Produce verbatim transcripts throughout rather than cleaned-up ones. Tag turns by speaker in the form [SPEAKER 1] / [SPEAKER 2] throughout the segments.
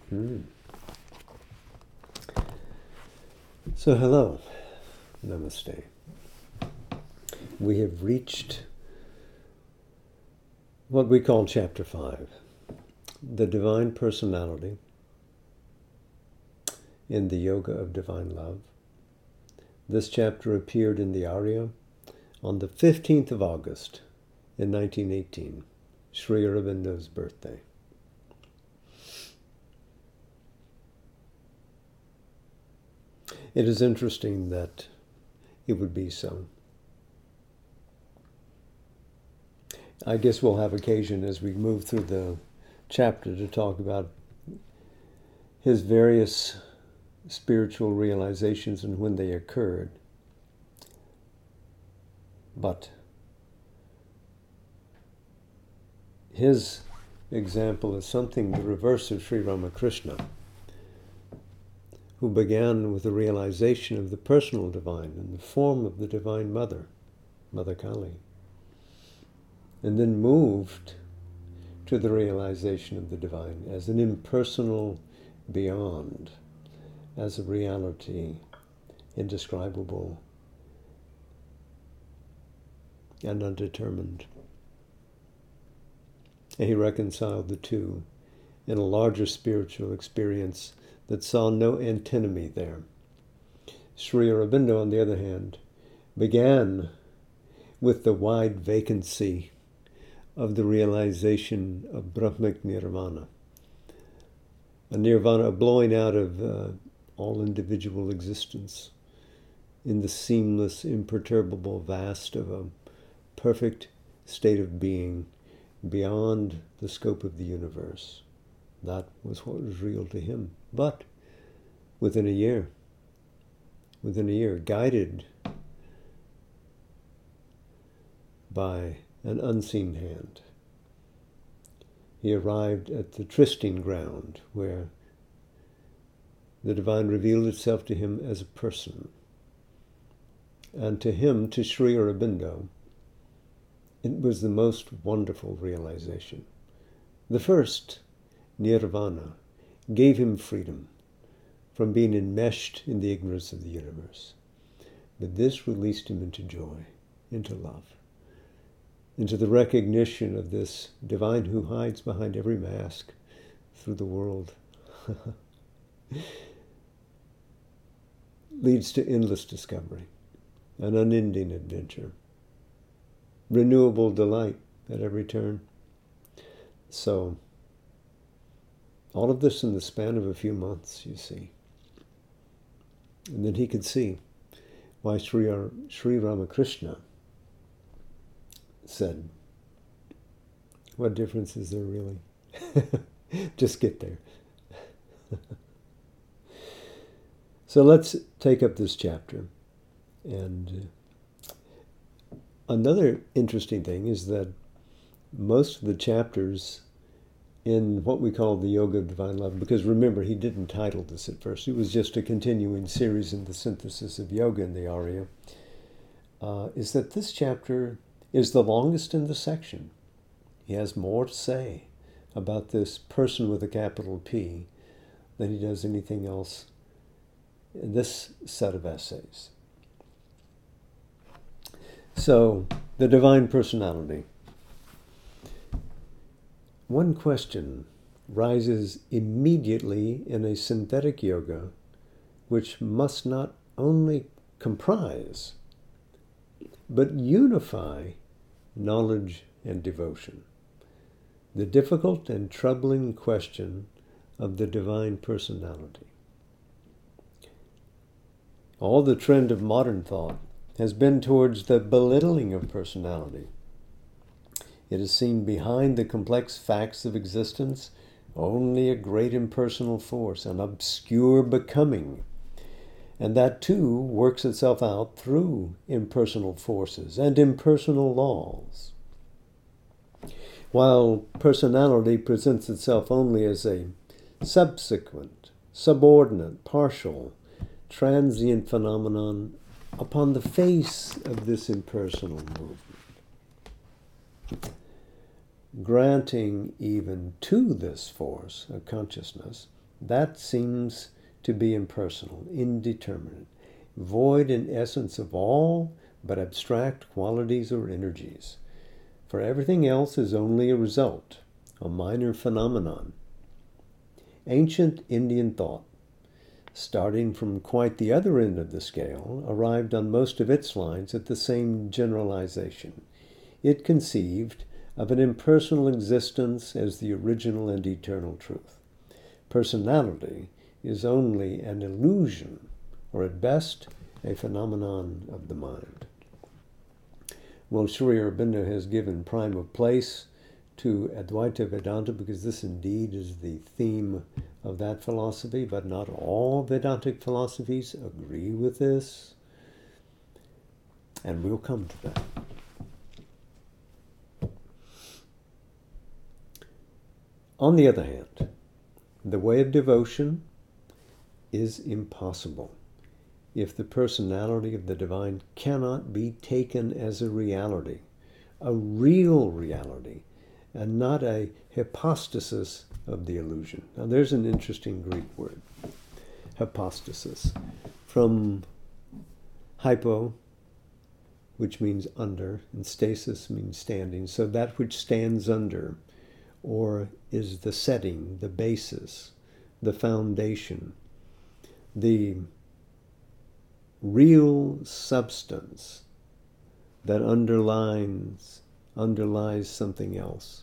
[SPEAKER 1] Mm. So hello, namaste. We have reached what we call chapter five, the divine personality in the Yoga of Divine Love. This chapter appeared in the Arya on the fifteenth of August in nineteen eighteen, Sri Aurobindo's birthday. It is interesting that it would be so. I guess we'll have occasion as we move through the chapter to talk about his various spiritual realizations and when they occurred. But his example is something the reverse of Sri Ramakrishna, who began with the realization of the personal divine in the form of the Divine Mother, Mother Kali, and then moved to the realization of the divine as an impersonal beyond, as a reality indescribable and undetermined. And he reconciled the two in a larger spiritual experience that saw no antinomy there. Sri Aurobindo, on the other hand, began with the wide vacancy of the realization of Brahmic Nirvana, a nirvana, a blowing out of uh, all individual existence in the seamless, imperturbable vast of a perfect state of being beyond the scope of the universe. That was what was real to him. But within a year, within a year, guided by an unseen hand, he arrived at the trysting ground where the divine revealed itself to him as a person. And to him, to Sri Aurobindo, it was the most wonderful realization. The first, Nirvana, gave him freedom from being enmeshed in the ignorance of the universe. But this released him into joy, into love, into the recognition of this divine who hides behind every mask through the world. Leads to endless discovery, an unending adventure, renewable delight at every turn. So, all of this in the span of a few months, you see. And then he could see why Sri, Ar- Sri Ramakrishna said, what difference is there really? Just get there. So let's take up this chapter. And uh, another interesting thing is that most of the chapters in what we call the Yoga of Divine Love, because remember, he didn't title this at first. It was just a continuing series in the synthesis of yoga in the Arya, uh, is that this chapter is the longest in the section. He has more to say about this person with a capital P than he does anything else in this set of essays. So, the divine personality. One question rises immediately in a synthetic yoga which must not only comprise, but unify knowledge and devotion. The difficult and troubling question of the divine personality. All the trend of modern thought has been towards the belittling of personality. It is seen behind the complex facts of existence only a great impersonal force, an obscure becoming. And that too works itself out through impersonal forces and impersonal laws. While personality presents itself only as a subsequent, subordinate, partial, transient phenomenon upon the face of this impersonal movement. Granting even to this force of consciousness That seems to be impersonal, indeterminate, void in essence of all but abstract qualities or energies. For everything else is only a result, a minor phenomenon. Ancient Indian thought, starting from quite the other end of the scale, arrived on most of its lines at the same generalization. It conceived of an impersonal existence as the original and eternal truth. Personality is only an illusion, or at best, a phenomenon of the mind. Well, Sri Aurobindo has given prime of place to Advaita Vedanta because this indeed is the theme of that philosophy, but not all Vedantic philosophies agree with this. And we'll come to that. On the other hand, the way of devotion is impossible if the personality of the divine cannot be taken as a reality, a real reality, and not a hypostasis of the illusion. Now there's an interesting Greek word, hypostasis, from hypo, which means under, and stasis means standing. So that which stands under, or is the setting, the basis, the foundation, the real substance that underlines, underlies something else.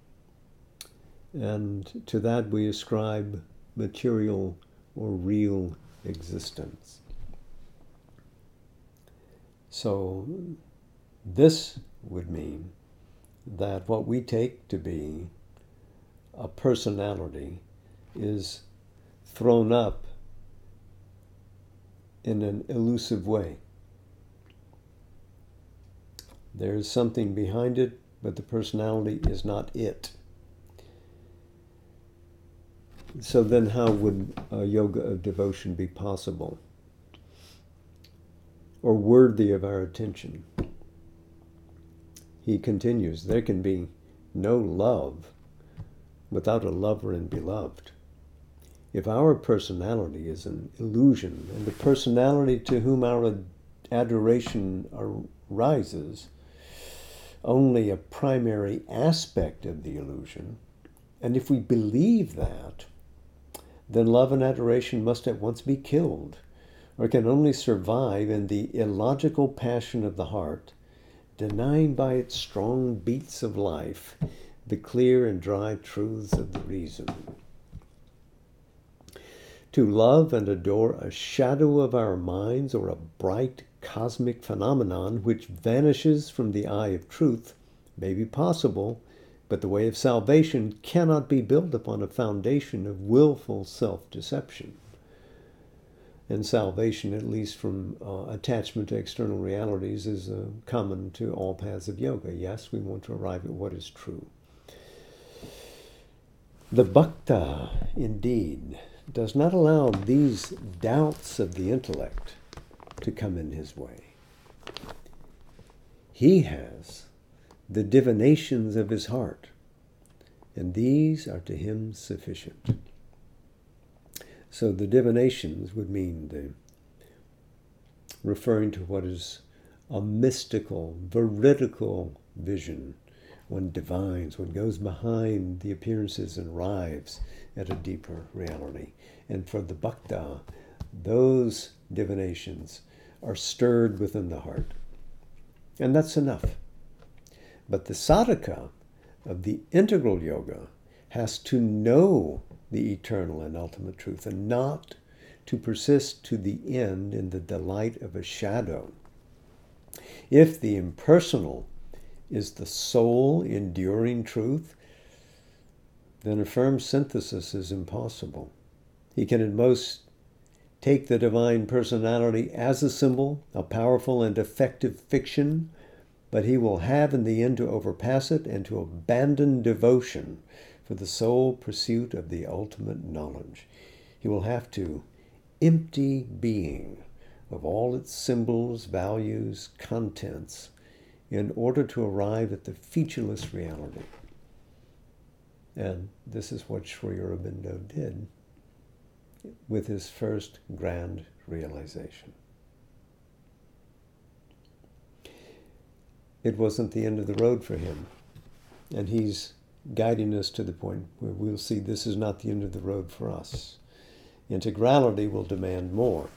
[SPEAKER 1] And to that we ascribe material or real existence. So this would mean that what we take to be a personality is thrown up in an elusive way. There is something behind it, but the personality is not it. So then how would a yoga of devotion be possible or worthy of our attention? He continues, there can be no love without a lover and beloved. If our personality is an illusion, and the personality to whom our adoration arises only a primary aspect of the illusion, and if we believe that, then love and adoration must at once be killed, or can only survive in the illogical passion of the heart, denying by its strong beats of life the clear and dry truths of the reason. To love and adore a shadow of our minds or a bright cosmic phenomenon which vanishes from the eye of truth may be possible, but the way of salvation cannot be built upon a foundation of willful self-deception. And salvation, at least from uh, attachment to external realities, is uh, common to all paths of yoga. Yes, we want to arrive at what is true. The bhakta, indeed, does not allow these doubts of the intellect to come in his way. He has the divinations of his heart, and these are to him sufficient. So the divinations would mean the referring to what is a mystical, veridical vision. One divines, one goes behind the appearances and arrives at a deeper reality. And for the bhakta, those divinations are stirred within the heart. And that's enough. But the sadhaka of the integral yoga has to know the eternal and ultimate truth and not to persist to the end in the delight of a shadow. If the impersonal is the sole enduring truth, then a firm synthesis is impossible. He can at most take the divine personality as a symbol, a powerful and effective fiction, but he will have in the end to overpass it and to abandon devotion for the sole pursuit of the ultimate knowledge. He will have to empty being of all its symbols, values, contents, in order to arrive at the featureless reality. And this is what Sri Aurobindo did. with his first grand realization. It wasn't the end of the road for him. And he's guiding us to the point where we'll see this is not the end of the road for us. Integrality will demand more.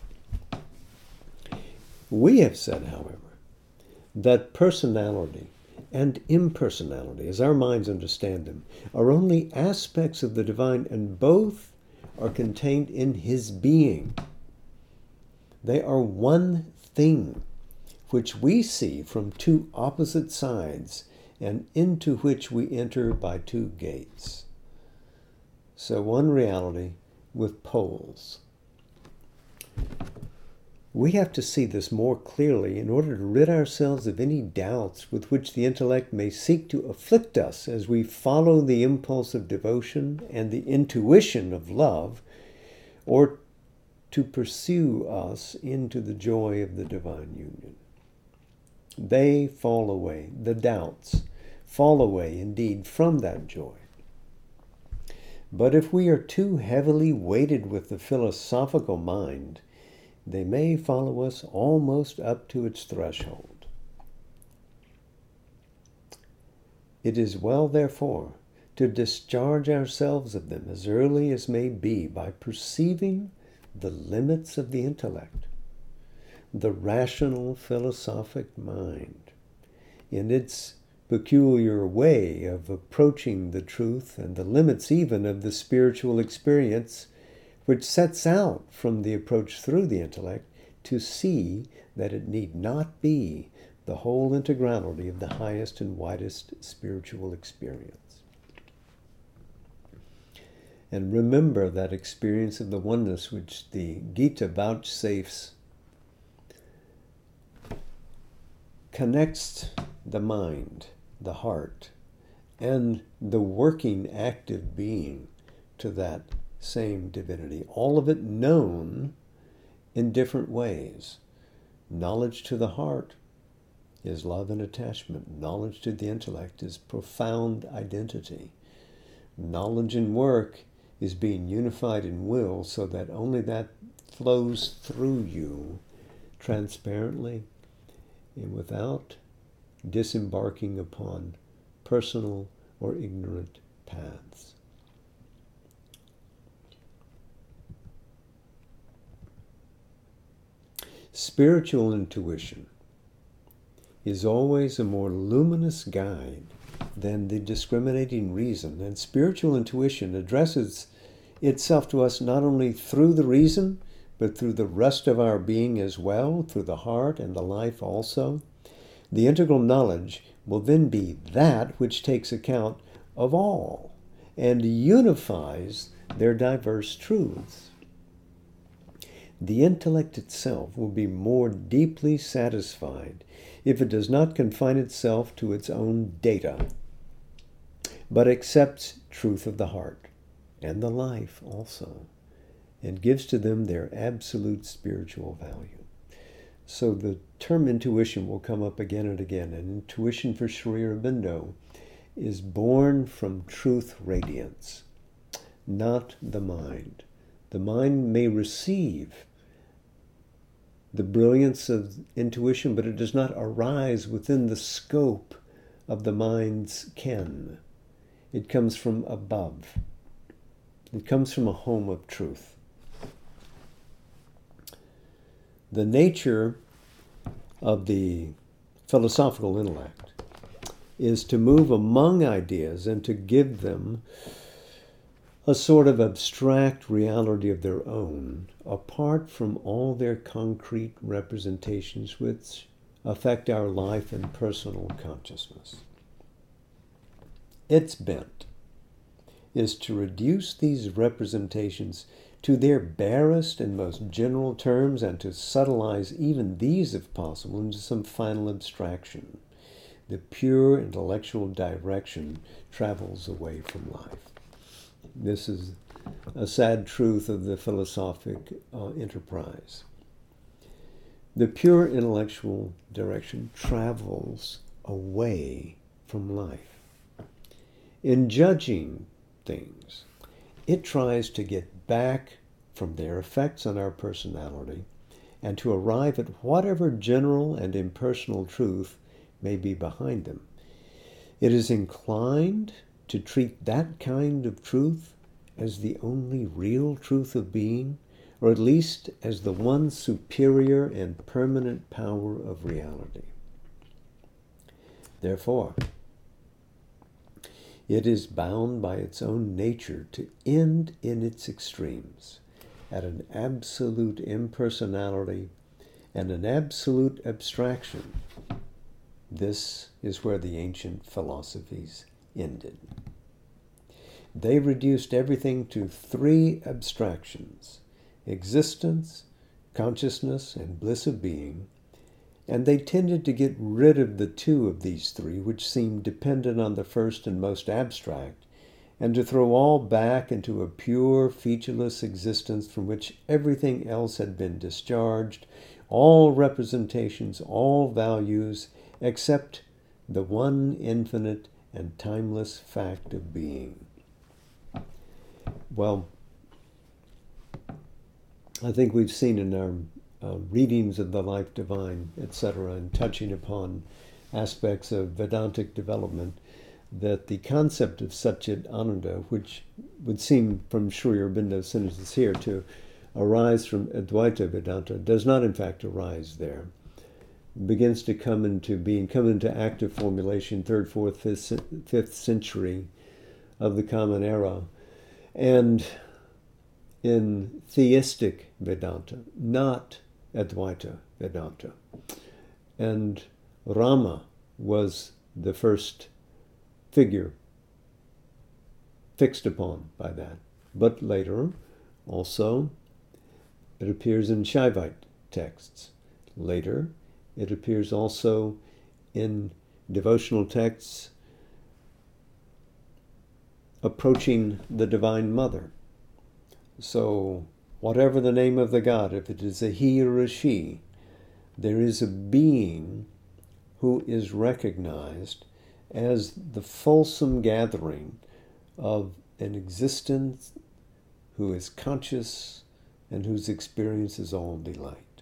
[SPEAKER 1] We have said, however, that personality and impersonality, as our minds understand them, are only aspects of the divine, and both are contained in his being. They are one thing, which we see from two opposite sides, and into which we enter by two gates. So one reality with poles. We have to see this more clearly in order to rid ourselves of any doubts with which the intellect may seek to afflict us as we follow the impulse of devotion and the intuition of love, or to pursue us into the joy of the divine union. They fall away, the doubts fall away indeed from that joy. But if we are too heavily weighted with the philosophical mind, they may follow us almost up to its threshold. It is well, therefore, to discharge ourselves of them as early as may be by perceiving the limits of the intellect, the rational philosophic mind, in its peculiar way of approaching the truth, and the limits even of the spiritual experience, which sets out from the approach through the intellect to see that it need not be the whole integrality of the highest and widest spiritual experience. And remember that experience of the oneness which the Gita vouchsafes connects the mind, the heart, and the working active being to that same divinity, all of it known in different ways. Knowledge to the heart is love and attachment. Knowledge to the intellect is profound identity. Knowledge and work is being unified in will so that only that flows through you transparently and without disembarking upon personal or ignorant paths. Spiritual intuition is always a more luminous guide than the discriminating reason, and spiritual intuition addresses itself to us not only through the reason, but through the rest of our being as well, through the heart and the life also. The integral knowledge will then be that which takes account of all and unifies their diverse truths. The intellect itself will be more deeply satisfied if it does not confine itself to its own data, but accepts truth of the heart and the life also, and gives to them their absolute spiritual value. So the term intuition will come up again and again, and intuition for Sri Aurobindo is born from truth radiance, not the mind. The mind may receive the brilliance of intuition, but it does not arise within the scope of the mind's ken. It comes from above. It comes from a home of truth. The nature of the philosophical intellect is to move among ideas and to give them a sort of abstract reality of their own, apart from all their concrete representations which affect our life and personal consciousness. Its bent is to reduce these representations to their barest and most general terms, and to subtleize even these, if possible, into some final abstraction. The pure intellectual direction travels away from life. This is a sad truth of the philosophic uh, enterprise. The pure intellectual direction travels away from life. In judging things, it tries to get back from their effects on our personality and to arrive at whatever general and impersonal truth may be behind them. It is inclined to treat that kind of truth as the only real truth of being, or at least as the one superior and permanent power of reality. Therefore, it is bound by its own nature to end in its extremes, at an absolute impersonality and an absolute abstraction. This is where the ancient philosophies ended. They reduced everything to three abstractions: existence, consciousness, and bliss of being, and they tended to get rid of the two of these three, which seemed dependent on the first and most abstract, and to throw all back into a pure, featureless existence from which everything else had been discharged, all representations, all values, except the one infinite and timeless fact of being. Well, I think we've seen in our uh, readings of the Life Divine, et cetera, and touching upon aspects of Vedantic development, that the concept of Satchit Ananda, which would seem from Sri Aurobindo's sentences here to arise from Advaita Vedanta, does not in fact arise there. It begins to come into being, come into active formulation, third, fourth, fifth, fifth century of the Common Era, and in theistic Vedanta, not Advaita Vedanta. And Rama was the first figure fixed upon by that. But later, also, it appears in Shaivite texts. Later, it appears also in devotional texts approaching the Divine Mother. So, whatever the name of the God, if it is a he or a she, there is a being who is recognized as the fulsome gathering of an existence who is conscious and whose experience is all delight.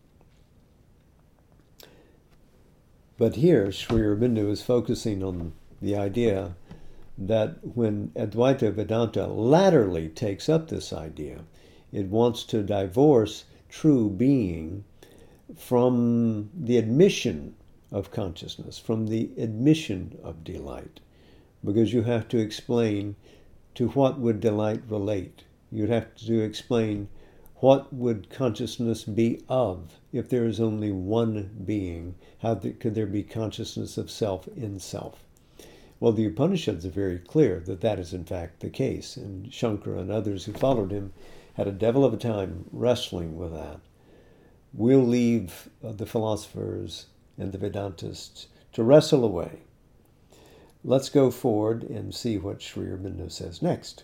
[SPEAKER 1] But here, Sri Aurobindo is focusing on the idea that when Advaita Vedanta latterly takes up this idea, it wants to divorce true being from the admission of consciousness, from the admission of delight, because you have to explain to what would delight relate. You'd have to explain what would consciousness be of if there is only one being. How could there be consciousness of self in self? Well, the Upanishads are very clear that that is in fact the case, and Shankara and others who followed him had a devil of a time wrestling with that. We'll leave uh, the philosophers and the Vedantists to wrestle away. Let's go forward and see what Sri Aurobindo says next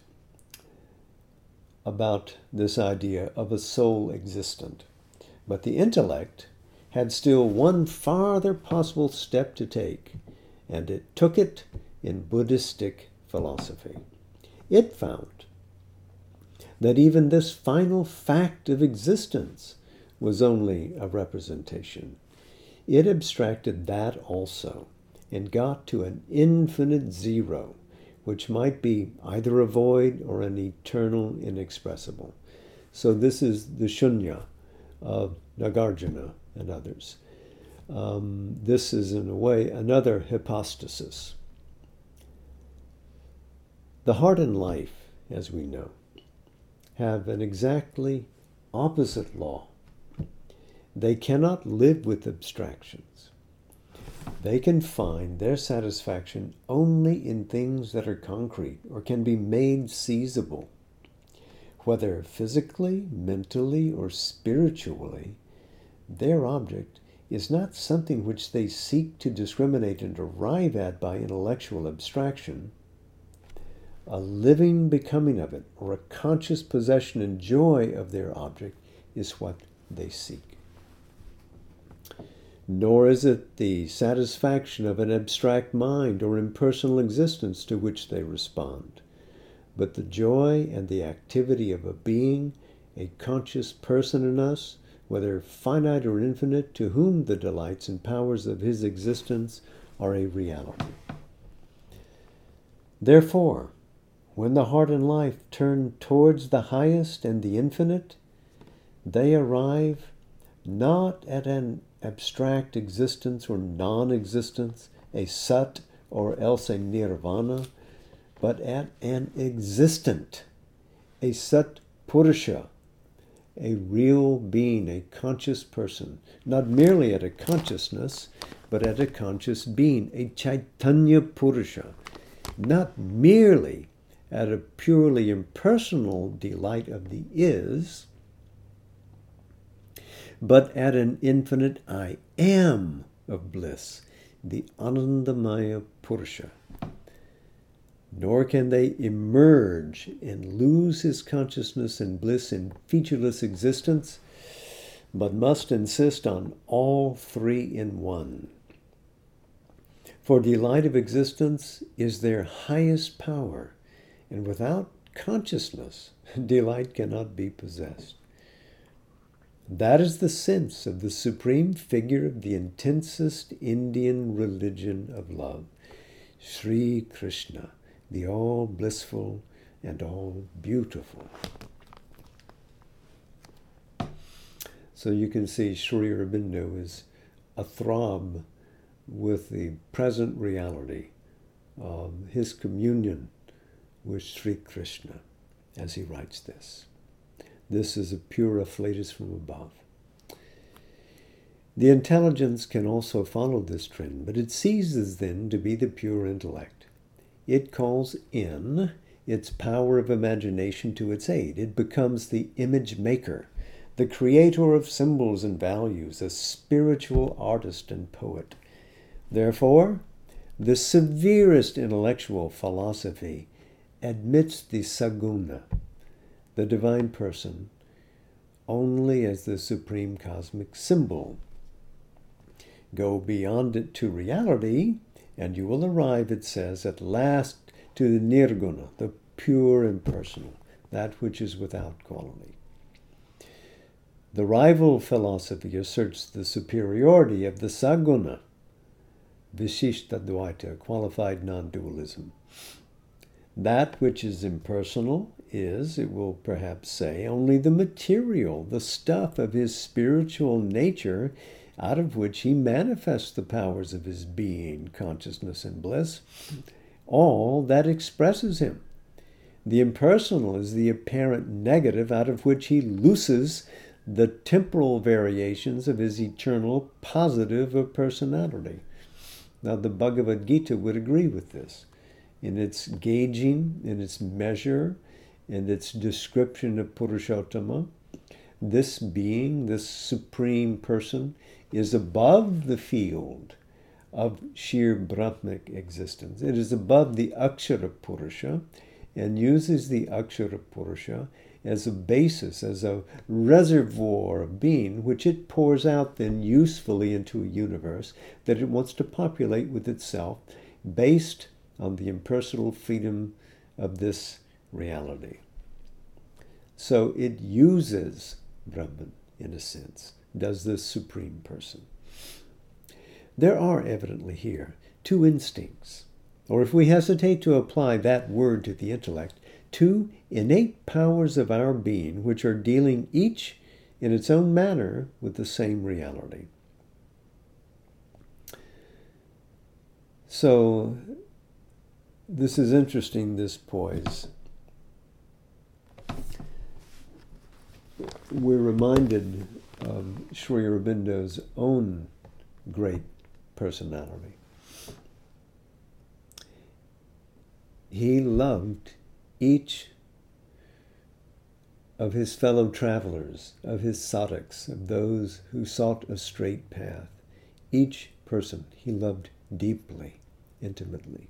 [SPEAKER 1] about this idea of a soul existent. But the intellect had still one farther possible step to take, and it took it in Buddhistic philosophy. It found that even this final fact of existence was only a representation. It abstracted that also and got to an infinite zero, which might be either a void or an eternal inexpressible. So this is the shunya of Nagarjuna and others. Um, this is, in a way, another hypostasis. The heart and life, as we know, have an exactly opposite law. They cannot live with abstractions. They can find their satisfaction only in things that are concrete or can be made seizable. Whether physically, mentally, or spiritually, their object is not something which they seek to discriminate and arrive at by intellectual abstraction. A living becoming of it, or a conscious possession and joy of their object, is what they seek. Nor is it the satisfaction of an abstract mind or impersonal existence to which they respond, but the joy and the activity of a being a conscious person in us, whether finite or infinite, to whom the delights and powers of his existence are a reality. Therefore, when the heart and life turn towards the highest and the infinite, they arrive not at an abstract existence or non-existence, a sat or else a nirvana, but at an existent, a sat purusha, a real being, a conscious person, not merely at a consciousness, but at a conscious being, a chaitanya purusha, not merely at a purely impersonal delight of the is, but at an infinite I am of bliss, the Anandamaya Purusha. Nor can they emerge and lose his consciousness and bliss in featureless existence, but must insist on all three in one. For delight of existence is their highest power, and without consciousness, delight cannot be possessed. That is the sense of the supreme figure of the intensest Indian religion of love, Sri Krishna, the all blissful and all beautiful. So you can see Sri Aurobindo is athrob with the present reality of his communion with Sri Krishna as he writes this. This is a pure afflatus from above. The intelligence can also follow this trend, but it ceases then to be the pure intellect. It calls in its power of imagination to its aid. It becomes the image maker, the creator of symbols and values, a spiritual artist and poet. Therefore, the severest intellectual philosophy admits the saguna, the divine person, only as the supreme cosmic symbol. Go beyond it to reality, and you will arrive, it says, at last to the nirguna, the pure impersonal, that which is without quality. The rival philosophy asserts the superiority of the saguna, Vishishtadvaita, qualified non-dualism. That which is impersonal is, it will perhaps say, only the material, the stuff of his spiritual nature, out of which he manifests the powers of his being, consciousness, and bliss, all that expresses him. The impersonal is the apparent negative out of which he looses the temporal variations of his eternal positive of personality. Now, the Bhagavad Gita would agree with this. In its gauging, in its measure, in its description of Purushottama, this being, this supreme person, is above the field of sheer Brahmic existence. It is above the Akshara Purusha and uses the Akshara Purusha as a basis, as a reservoir of being, which it pours out then usefully into a universe that it wants to populate with itself, based on the impersonal freedom of this reality. So it uses Brahman, in a sense, does this supreme person. There are evidently here two instincts, or if we hesitate to apply that word to the intellect, two innate powers of our being which are dealing each in its own manner with the same reality. So this is interesting, this poise. We're reminded of Sri Aurobindo's own great personality. He loved each of his fellow travelers, of his sadhaks, of those who sought a straight path. Each person he loved deeply, intimately.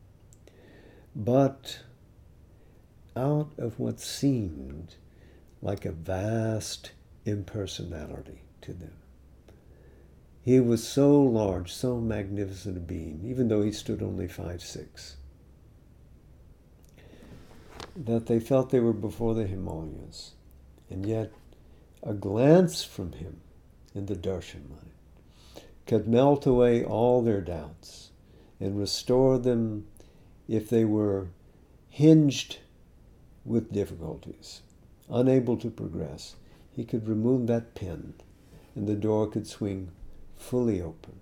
[SPEAKER 1] But out of what seemed like a vast impersonality to them. He was so large, so magnificent a being, even though he stood only five six, that they felt they were before the Himalayas. And yet, a glance from him in the darshan mind could melt away all their doubts and restore them if they were hinged with difficulties, unable to progress. He could remove that pin and the door could swing fully open.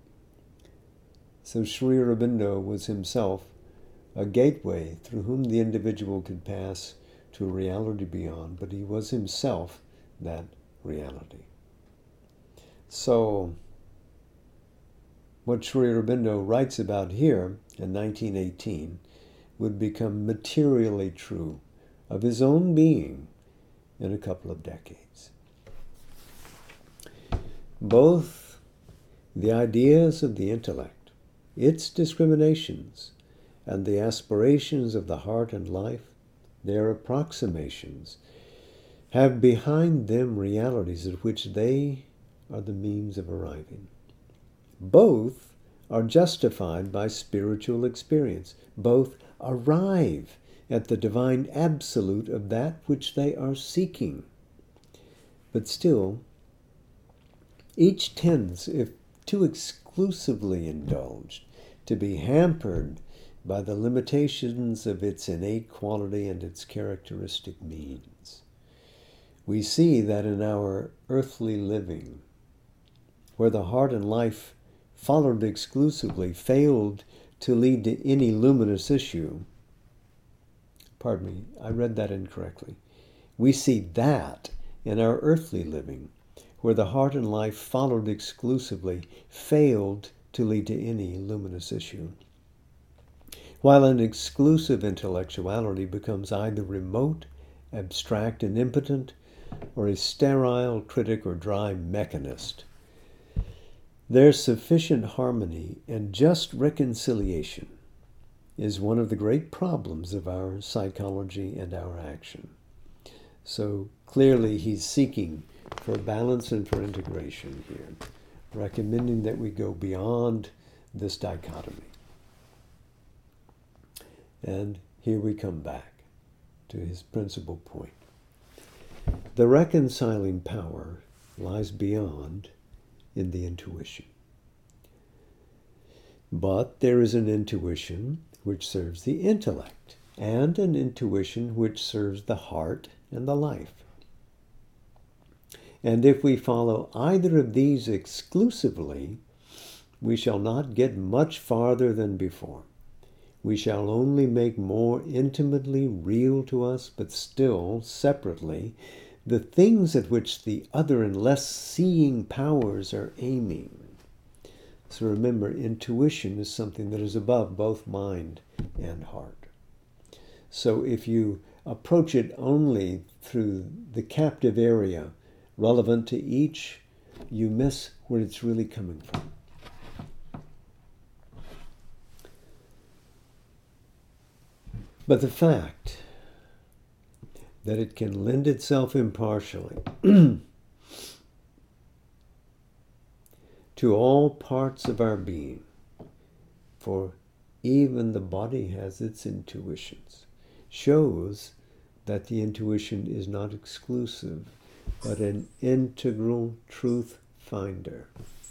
[SPEAKER 1] So Sri Aurobindo was himself a gateway through whom the individual could pass to a reality beyond, but he was himself that reality. So, what Sri Aurobindo writes about here in nineteen eighteen would become materially true of his own being in a couple of decades. Both the ideas of the intellect, its discriminations, and the aspirations of the heart and life, their approximations, have behind them realities at which they are the means of arriving. Both are justified by spiritual experience. Both arrive at the divine absolute of that which they are seeking. But still, each tends, if too exclusively indulged, to be hampered by the limitations of its innate quality and its characteristic means. We see that in our earthly living, where the heart and life followed exclusively failed to lead to any luminous issue. Pardon me, I read that incorrectly. We see that in our earthly living, where the heart and life followed exclusively failed to lead to any luminous issue. While an exclusive intellectuality becomes either remote, abstract, and impotent, or a sterile critic or dry mechanist, their sufficient harmony and just reconciliation is one of the great problems of our psychology and our action. So clearly he's seeking for balance and for integration here, recommending that we go beyond this dichotomy. And here we come back to his principal point. The reconciling power lies beyond in the intuition. But there is an intuition which serves the intellect, and an intuition which serves the heart and the life. And if we follow either of these exclusively, we shall not get much farther than before. We shall only make more intimately real to us, but still separately, the things at which the other and less seeing powers are aiming. So remember, intuition is something that is above both mind and heart. So if you approach it only through the captive area relevant to each, you miss where it's really coming from. But the fact that it can lend itself impartially to all parts of our being, for even the body has its intuitions, shows that the intuition is not exclusive, but an integral truth finder.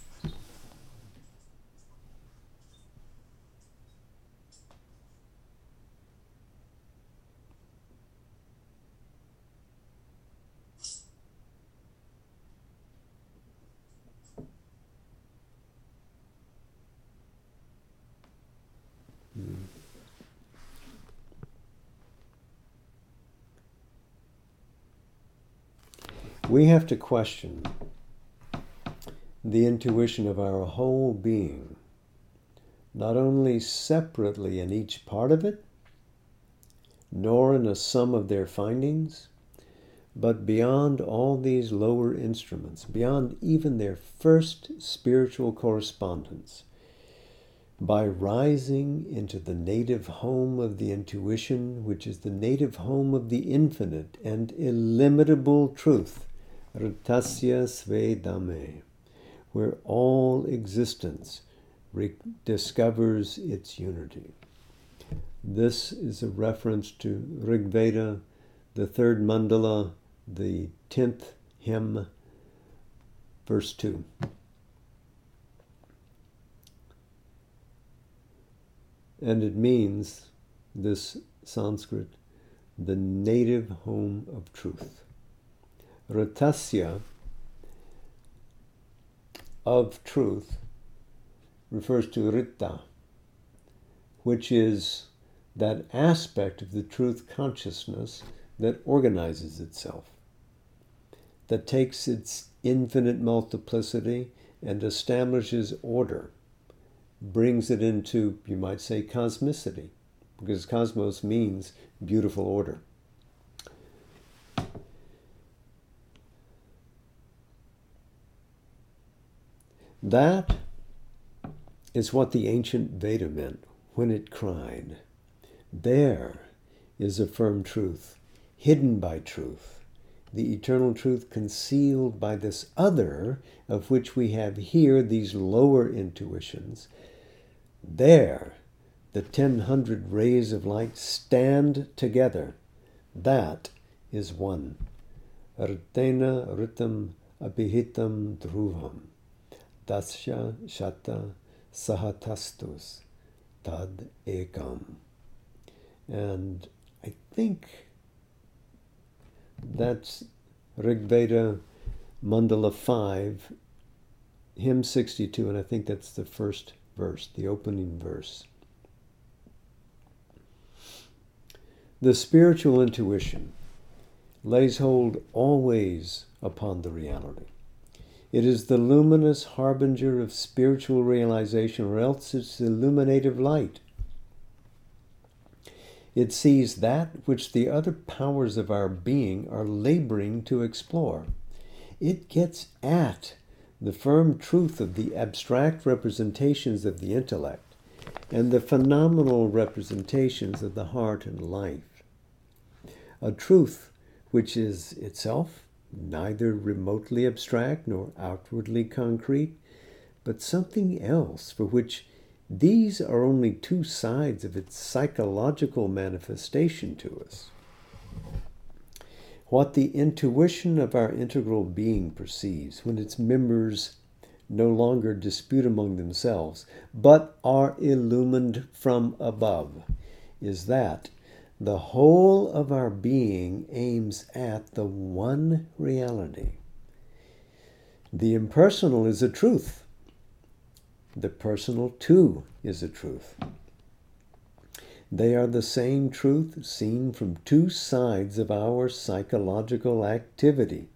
[SPEAKER 1] We have to question the intuition of our whole being, not only separately in each part of it, nor in a sum of their findings, but beyond all these lower instruments, beyond even their first spiritual correspondence, by rising into the native home of the intuition, which is the native home of the infinite and illimitable truth, Ritasya Svedame, where all existence discovers its unity. This is a reference to Rig Veda, the third mandala, the tenth hymn, verse two. And it means, this Sanskrit, the native home of truth. Ratasya, of truth, refers to Rita, which is that aspect of the truth consciousness that organizes itself, that takes its infinite multiplicity and establishes order, brings it into, you might say, cosmicity, because cosmos means beautiful order. That is what the ancient Veda meant when it cried, "There is a firm truth, hidden by truth, the eternal truth concealed by this other, of which we have here these lower intuitions. There, the ten hundred rays of light stand together. That is one. Ritena ritam abhihitam dhruvam. Dasya shata sahatastus tad ekam." And I think that's Rig Veda Mandala five, hymn sixty-two, and I think that's the first verse, the opening verse. The spiritual intuition lays hold always upon the reality. It is the luminous harbinger of spiritual realization, or else it's illuminative light. It sees that which the other powers of our being are laboring to explore. It gets at the firm truth of the abstract representations of the intellect and the phenomenal representations of the heart and life. A truth which is itself neither remotely abstract nor outwardly concrete, but something else for which these are only two sides of its psychological manifestation to us. What the intuition of our integral being perceives when its members no longer dispute among themselves, but are illumined from above, is that the whole of our being aims at the one reality. The impersonal is a truth. The personal, too, is a truth. They are the same truth seen from two sides of our psychological activity.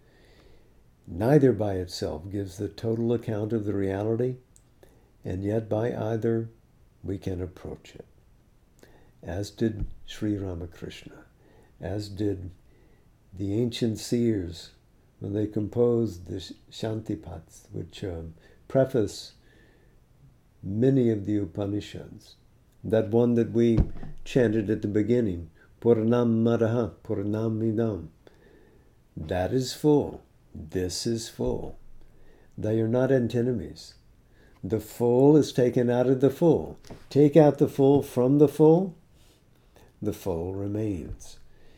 [SPEAKER 1] Neither by itself gives the total account of the reality, and yet by either we can approach it. As did Sri Ramakrishna, as did the ancient seers when they composed the Shantipats, which um, preface many of the Upanishads. That one that we chanted at the beginning, Puranam Maraha, Puranam Idam. That is full. This is full. They are not antinomies. The full is taken out of the full. Take out the full from the full, the full remains.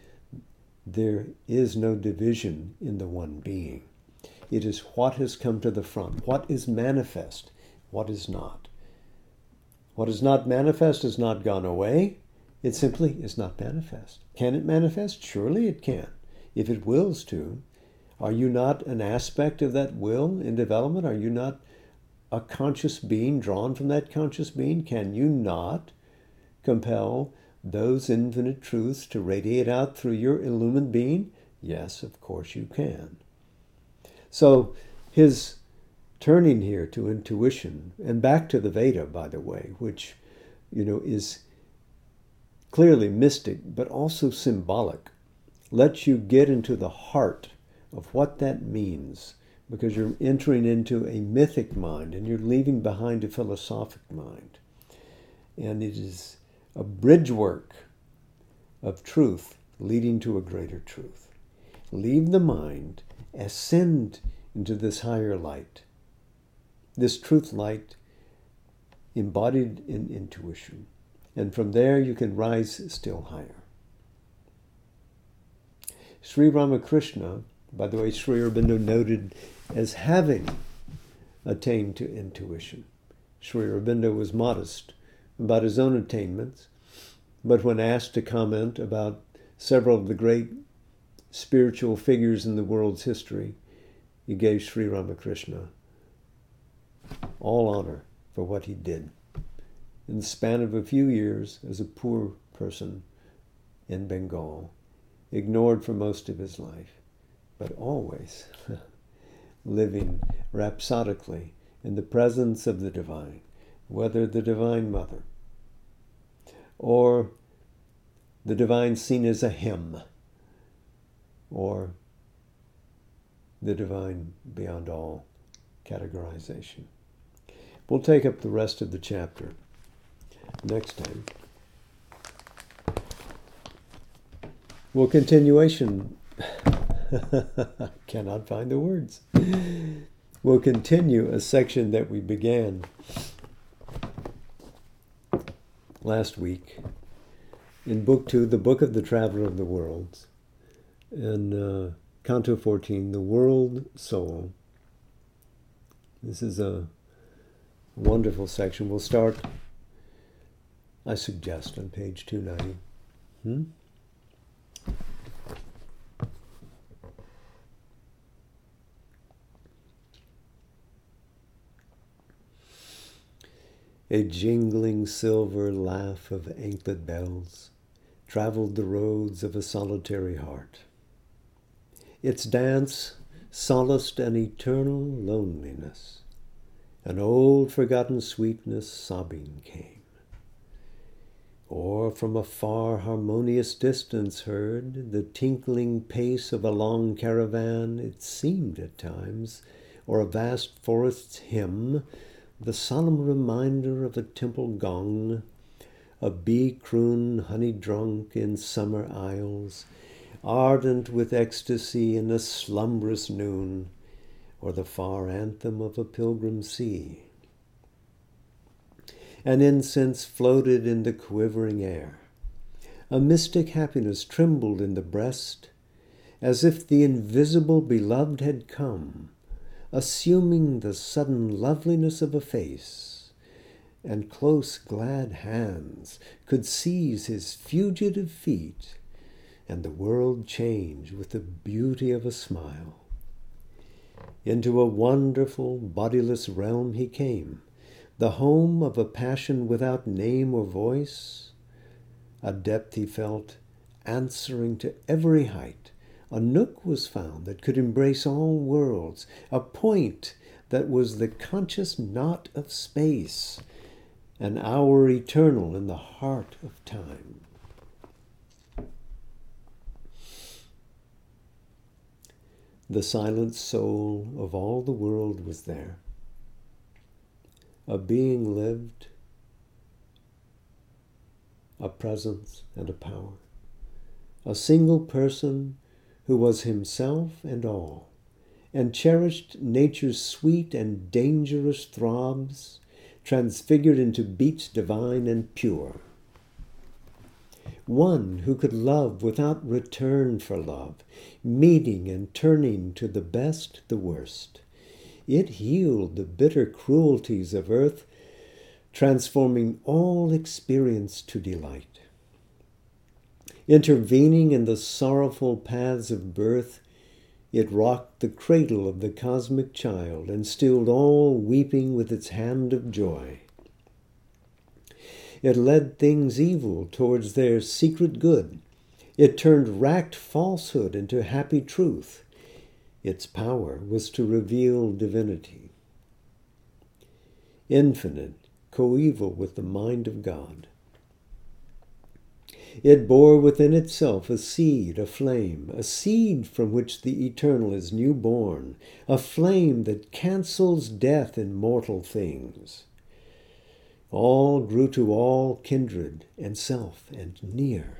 [SPEAKER 1] There is no division in the one being. It is what has come to the front, what is manifest, what is not. What is not manifest has not gone away. It simply is not manifest. Can it manifest? Surely it can, if it wills to. Are you not an aspect of that will in development? Are you not a conscious being drawn from that conscious being? Can you not compel those infinite truths to radiate out through your illumined being? Yes, of course you can. So his turning here to intuition, and back to the Veda, by the way, which, you know, is clearly mystic, but also symbolic, lets you get into the heart of what that means, because you're entering into a mythic mind and you're leaving behind a philosophic mind. And it is a bridge work of truth leading to a greater truth. Leave the mind, ascend into this higher light, this truth light embodied in intuition. And from there you can rise still higher. Sri Ramakrishna, by the way, Sri Aurobindo noted as having attained to intuition. Sri Aurobindo was modest about his own attainments, but when asked to comment about several of the great spiritual figures in the world's history, he gave Sri Ramakrishna all honor for what he did in the span of a few years as a poor person in Bengal, ignored for most of his life, but always living rhapsodically in the presence of the divine, whether the Divine Mother or the divine seen as a hymn, or the divine beyond all categorization. We'll take up the rest of the chapter next time. Well, continuation. Cannot find the words. We'll continue a section that we began last week in Book Two, the Book of the Traveler of the Worlds, in uh, Canto fourteen, The World Soul. This is a wonderful section. We'll start, I suggest, on page two ninety. Hmm? A jingling silver laugh of anklet bells traveled the roads of a solitary heart. Its dance solaced an eternal loneliness. An old forgotten sweetness sobbing came. Or from a far harmonious distance heard the tinkling pace of a long caravan, it seemed at times, or a vast forest's hymn, the solemn reminder of a temple gong, a bee croon honey-drunk in summer isles, ardent with ecstasy in a slumbrous noon, or the far anthem of a pilgrim sea. An incense floated in the quivering air. A mystic happiness trembled in the breast, as if the invisible beloved had come, assuming the sudden loveliness of a face, and close glad hands could seize his fugitive feet, and the world change with the beauty of a smile. Into a wonderful, bodiless realm he came, the home of a passion without name or voice, a depth he felt answering to every height. A nook was found that could embrace all worlds, a point that was the conscious knot of space, an hour eternal in the heart of time. The silent soul of all the world was there. A being lived, a presence and a power, a single person who was himself and all, and cherished nature's sweet and dangerous throbs, transfigured into beats divine and pure. One who could love without return for love, meeting and turning to the best the worst. It healed the bitter cruelties of earth, transforming all experience to delight. Intervening in the sorrowful paths of birth, it rocked the cradle of the cosmic child and stilled all weeping with its hand of joy. It led things evil towards their secret good. It turned racked falsehood into happy truth. Its power was to reveal divinity. Infinite, coeval with the mind of God. It bore within itself a seed, a flame, a seed from which the eternal is new born, a flame that cancels death in mortal things. All grew to all kindred and self and near.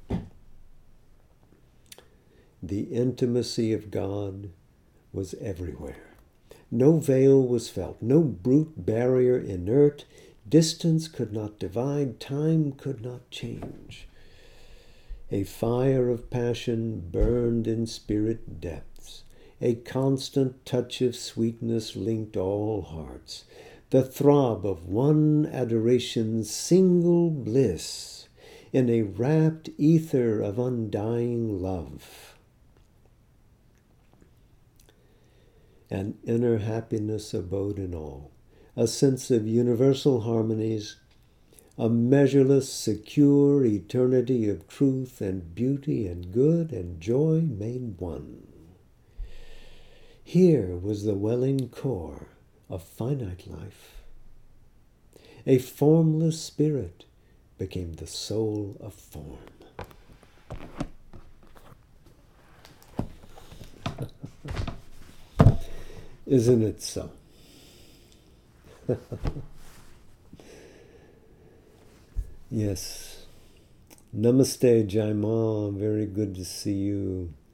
[SPEAKER 1] The intimacy of God was everywhere. No veil was felt, no brute barrier inert. Distance could not divide, time could not change. A fire of passion burned in spirit depths. A constant touch of sweetness linked all hearts. The throb of one adoration's single bliss in a rapt ether of undying love. An inner happiness abode in all, a sense of universal harmonies, a measureless, secure eternity of truth and beauty and good and joy made one. Here was the welling core of finite life. A formless spirit became the soul of form. Isn't it so? Yes. Namaste, Jaima. Very good to see you.